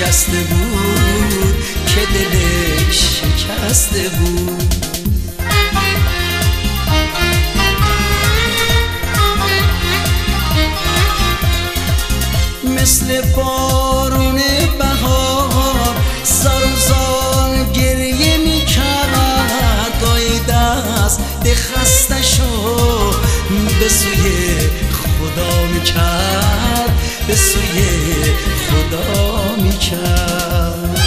شکسته بود که دلش شکسته بود. مثل بارون بهار زار و زار گریه میکرد، گاهی دست ده خسته شو به سوی خدا میکرد، به سوی خدا میکرد.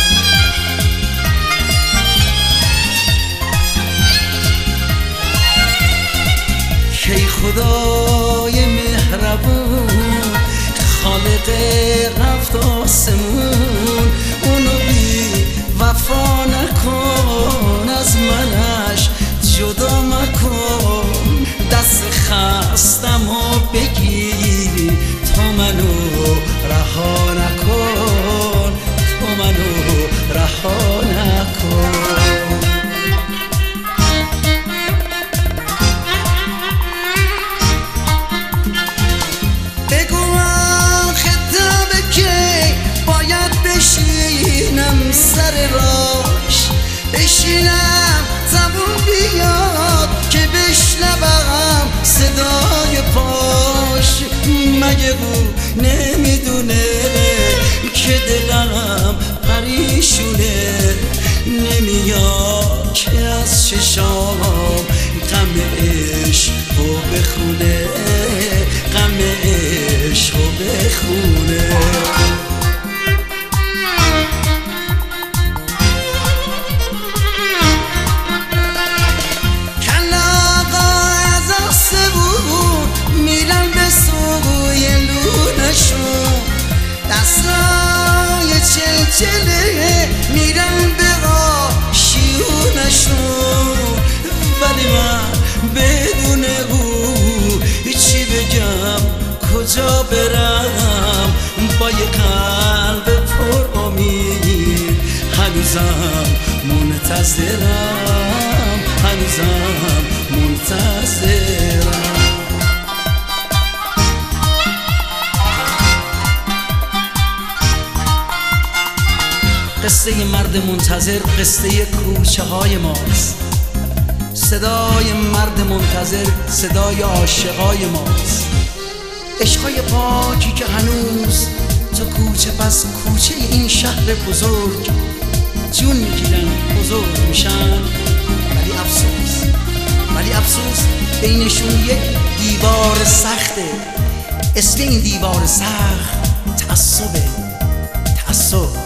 کی خدای مهربون خالق رفت آسمون، اونو بی وفا نکن، از منش جدا مکن، دست خستم و بگیر تو منو رها نکن، تو منو رها نکن. بشینم سر راش، بشینم زبون بیاد که بشنوم صدای پاش. مگه او نمیدونه که دلم پریشونه، نمیاد که از چشام غم عشقو بخونه، غم عشقو بخونه. دستای چلچله میرن به آشیونشون، ولی من بدون او چی بگم کجا برم، با یه قلب پر امید هنوزم منتظرم، هنوزم منتظرم. قصه مرد منتظر قصه کوچه های ماست، صدای مرد منتظر صدای عاشقای ماست، عشقای پاکی که هنوز تو کوچه پس کوچه این شهر بزرگ جون میگیرن، بزرگ میشن، ولی افسوس بینشون یک دیوار سخته. اسم این دیوار سخت تعصبه، تعصب.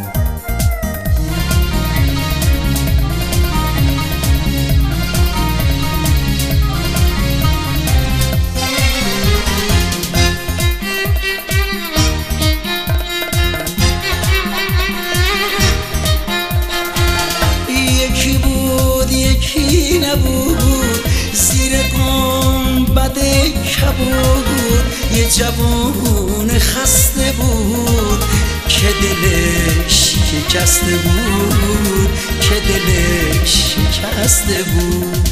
یکی نبود زیر گنبد کبود، یه جوون خسته بود که دلش شکسته بود، که دلش شکسته بود.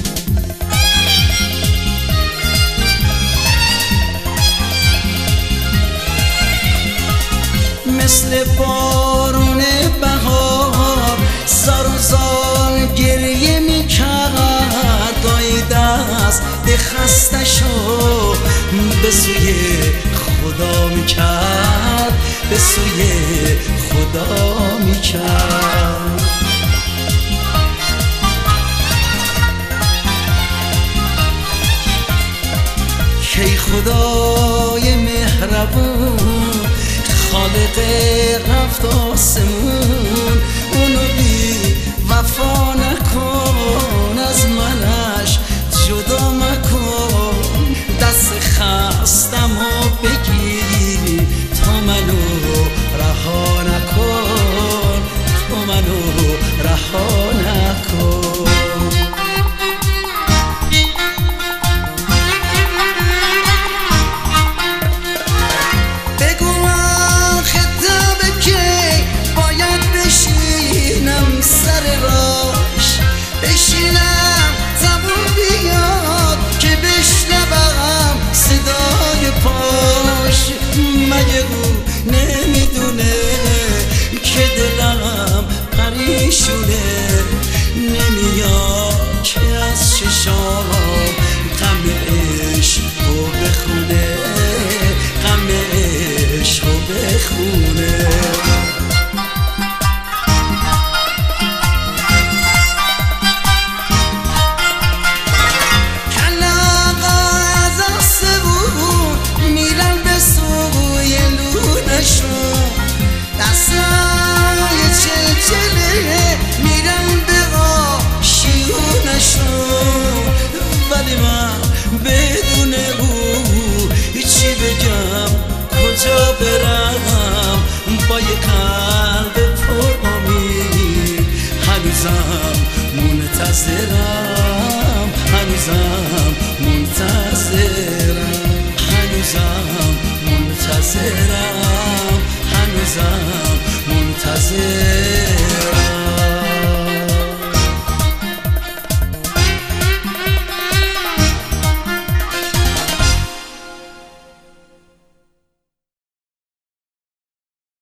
مثل بارون بهار زار و زار گریه میکرد، گاهی دست ده خسته شو به سوی خدا میکرد، به سوی خدا میکرد. کی خدای مهربون خالق رفت آسمون، اونو بی وفا نکن، از منش جدا مکن، دست خستم و بگیر تو منو رها نکن، تو منو رها نکن. سر راش، خونه. ولی من بدون او هیچی بگم کجا برم با یه قلب پر امید. هنوزم منتظرم، هنوزم منتظرم، هنوزم منتظرم، هنوزم منتظرم.